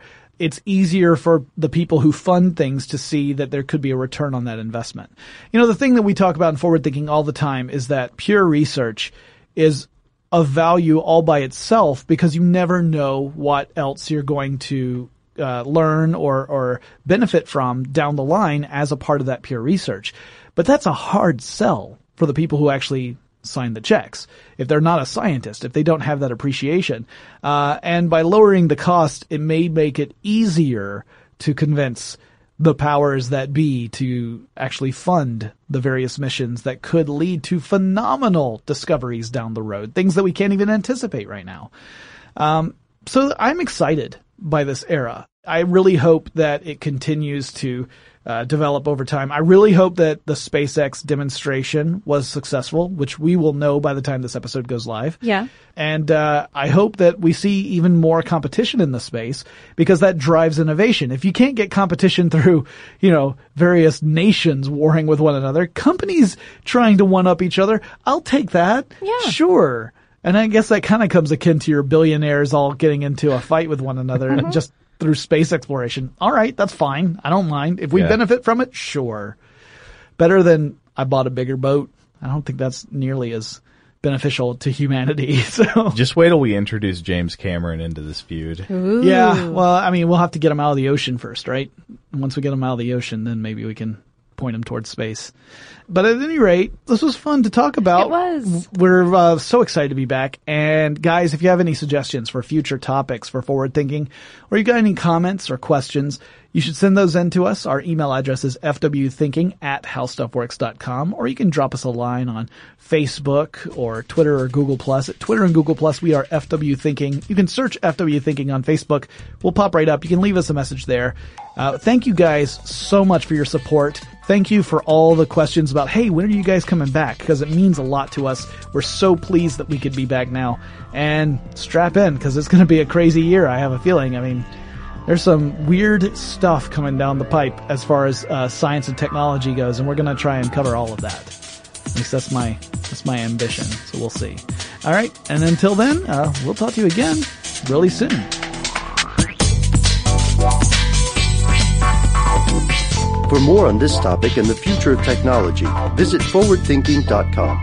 it's easier for the people who fund things to see that there could be a return on that investment. You know, the thing that we talk about in forward thinking all the time is that pure research is of value all by itself because you never know what else you're going to uh, learn or, or benefit from down the line as a part of that pure research. But that's a hard sell for the people who actually sign the checks. If they're not a scientist, if they don't have that appreciation. Uh, and by lowering the cost, it may make it easier to convince the powers that be to actually fund the various missions that could lead to phenomenal discoveries down the road, things that we can't even anticipate right now. Um, so I'm excited by this era. I really hope that it continues to uh, develop over time. I really hope that the SpaceX demonstration was successful, which we will know by the time this episode goes live. Yeah. And uh, I hope that we see even more competition in the space because that drives innovation. If you can't get competition through, you know, various nations warring with one another, companies trying to one-up each other, I'll take that. Yeah. Sure. And I guess that kind of comes akin to your billionaires all getting into a fight with one another and just through space exploration. All right, that's fine. I don't mind. If we Yeah. benefit from it, sure. Better than I bought a bigger boat. I don't think that's nearly as beneficial to humanity. So Just wait till we introduce James Cameron into this feud. Ooh. yeah, well, I mean, we'll have to get him out of the ocean first, right? Once we get him out of the ocean, then maybe we can point him towards space. But at any rate, this was fun to talk about. It was. We're uh, so excited to be back. And guys, if you have any suggestions for future topics for Forward Thinking, or you got any comments or questions, you should send those in to us. Our email address is f w thinking at how stuff works dot com, or you can drop us a line on Facebook or Twitter or Google Plus. At Twitter and Google Plus, we are F W Thinking. You can search F W Thinking on Facebook. We'll pop right up. You can leave us a message there. Uh, thank you guys so much for your support. Thank you for all the questions about, hey, when are you guys coming back? Because it means a lot to us. We're so pleased that we could be back now. And strap in, because it's going to be a crazy year, I have a feeling. I mean, there's some weird stuff coming down the pipe as far as uh, science and technology goes, and we're going to try and cover all of that. At least that's my that's my ambition, so we'll see. All right, and until then, uh, we'll talk to you again really soon. For more on this topic and the future of technology, visit forward thinking dot com.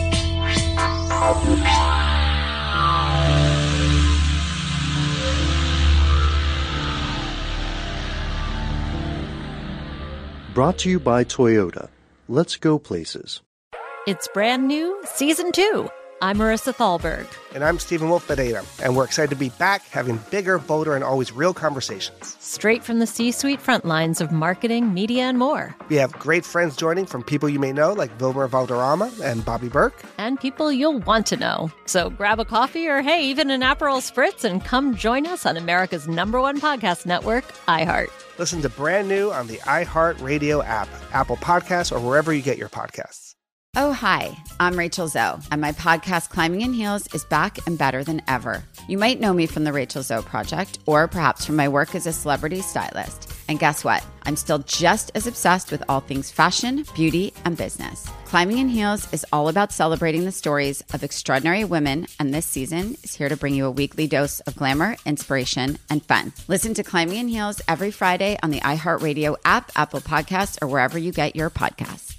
Brought to you by Toyota. Let's go places. It's brand new, season two. I'm Marissa Thalberg. And I'm Stephen Wolf Bedeta, and we're excited to be back having bigger, bolder, and always real conversations. Straight from the C-suite front lines of marketing, media, and more. We have great friends joining from people you may know, like Wilmer Valderrama and Bobby Burke. And people you'll want to know. So grab a coffee or, hey, even an Aperol Spritz and come join us on America's number one podcast network, iHeart. Listen to brand new on the iHeart Radio app, Apple Podcasts, or wherever you get your podcasts. Oh, hi, I'm Rachel Zoe, and my podcast, Climbing in Heels, is back and better than ever. You might know me from the Rachel Zoe Project, or perhaps from my work as a celebrity stylist. And guess what? I'm still just as obsessed with all things fashion, beauty, and business. Climbing in Heels is all about celebrating the stories of extraordinary women, and this season is here to bring you a weekly dose of glamour, inspiration, and fun. Listen to Climbing in Heels every Friday on the iHeartRadio app, Apple Podcasts, or wherever you get your podcasts.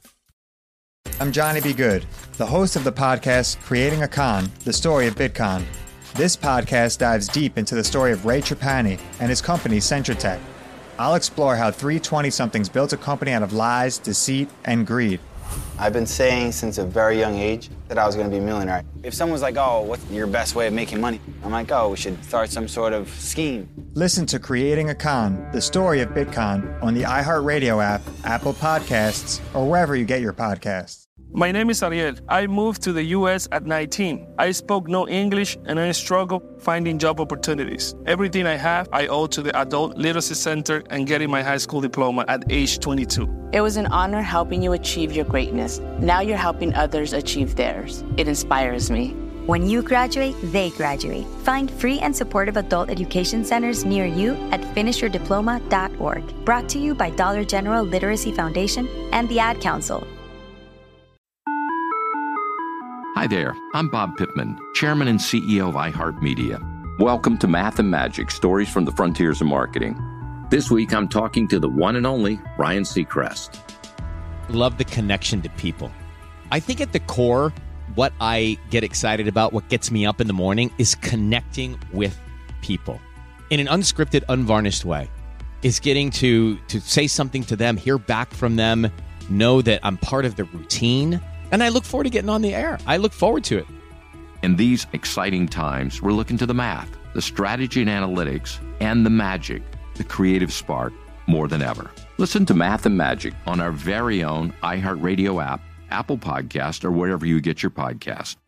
I'm Johnny B. Good, the host of the podcast Creating a Con, the story of Bitcoin. This podcast dives deep into the story of Ray Trapani and his company Centratech. I'll explore how three twenty-somethings built a company out of lies, deceit, and greed. I've been saying since a very young age that I was going to be a millionaire. If someone's like, oh, what's your best way of making money? I'm like, oh, we should start some sort of scheme. Listen to Creating a Con, the story of Bitcoin on the iHeartRadio app, Apple Podcasts, or wherever you get your podcasts. My name is Ariel. I moved to the U S at nineteen. I spoke no English and I struggled finding job opportunities. Everything I have, I owe to the Adult Literacy Center and getting my high school diploma at age twenty-two. It was an honor helping you achieve your greatness. Now you're helping others achieve theirs. It inspires me. When you graduate, they graduate. Find free and supportive adult education centers near you at finish your diploma dot org. Brought to you by Dollar General Literacy Foundation and the Ad Council. Hi there, I'm Bob Pittman, Chairman and C E O of iHeartMedia. Welcome to Math and Magic, stories from the frontiers of marketing. This week, I'm talking to the one and only Ryan Seacrest. Love the connection to people. I think at the core, what I get excited about, what gets me up in the morning, is connecting with people in an unscripted, unvarnished way. Is getting to to say something to them, hear back from them, know that I'm part of the routine, and I look forward to getting on the air. I look forward to it. In these exciting times, we're looking to the math, the strategy and analytics, and the magic, the creative spark, more than ever. Listen to Math and Magic on our very own iHeartRadio app, Apple Podcast, or wherever you get your podcast.